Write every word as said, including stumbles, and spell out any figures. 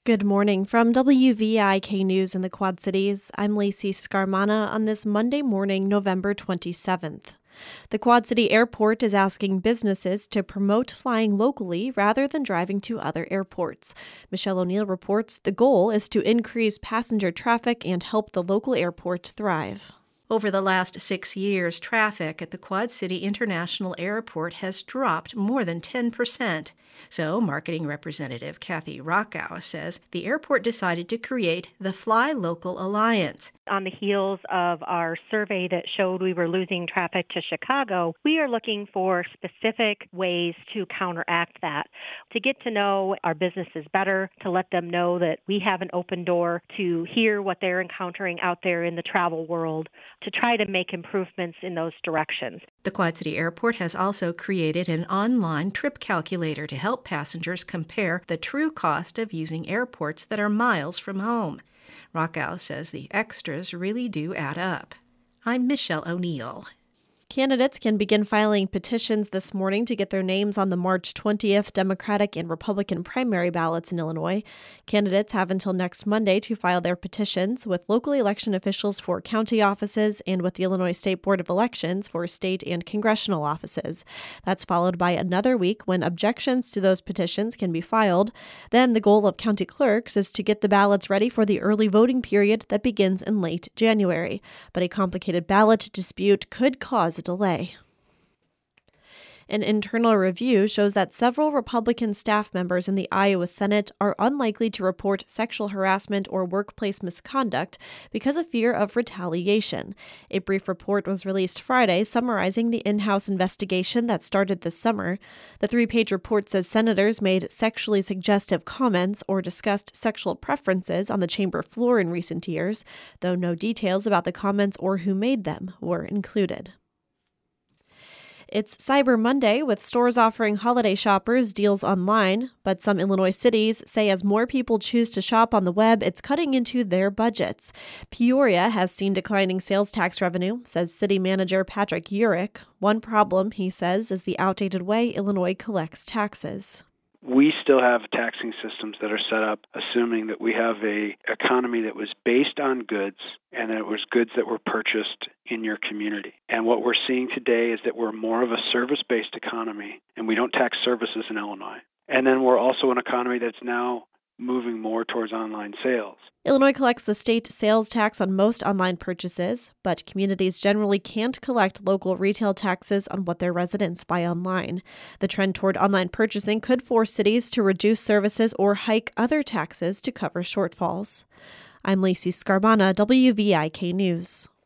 Good morning from W V I K News in the Quad Cities. I'm Lacey Scarmana on this Monday morning, November twenty-seventh. The Quad City Airport is asking businesses to promote flying locally rather than driving to other airports. Michelle O'Neill reports the goal is to increase passenger traffic and help the local airport thrive. Over the last six years, traffic at the Quad City International Airport has dropped more than ten percent. So, marketing representative Kathy Rockow says the airport decided to create the Fly Local Alliance. On the heels of our survey that showed we were losing traffic to Chicago, we are looking for specific ways to counteract that, to get to know our businesses better, to let them know that we have an open door to hear what they're encountering out there in the travel world, to try to make improvements in those directions. The Quad City Airport has also created an online trip calculator to help passengers compare the true cost of using airports that are miles from home. Rockow says the extras really do add up. I'm Michelle O'Neill. Candidates can begin filing petitions this morning to get their names on the March twentieth Democratic and Republican primary ballots in Illinois. Candidates have until next Monday to file their petitions with local election officials for county offices and with the Illinois State Board of Elections for state and congressional offices. That's followed by another week when objections to those petitions can be filed. Then the goal of county clerks is to get the ballots ready for the early voting period that begins in late January. But a complicated ballot dispute could cause a delay. An internal review shows that several Republican staff members in the Iowa Senate are unlikely to report sexual harassment or workplace misconduct because of fear of retaliation. A brief report was released Friday summarizing the in-house investigation that started this summer. The three-page report says senators made sexually suggestive comments or discussed sexual preferences on the chamber floor in recent years, though no details about the comments or who made them were included. It's Cyber Monday, with stores offering holiday shoppers deals online, but some Illinois cities say as more people choose to shop on the web, it's cutting into their budgets. Peoria has seen declining sales tax revenue, says city manager Patrick Urich. One problem, he says, is the outdated way Illinois collects taxes. We still have taxing systems that are set up assuming that we have a economy that was based on goods and that it was goods that were purchased in your community. And what we're seeing today is that we're more of a service-based economy, and we don't tax services in Illinois. And then we're also an economy that's now moving more towards online sales. Illinois collects the state sales tax on most online purchases, but communities generally can't collect local retail taxes on what their residents buy online. The trend toward online purchasing could force cities to reduce services or hike other taxes to cover shortfalls. I'm Lacey Scarmana, W V I K News.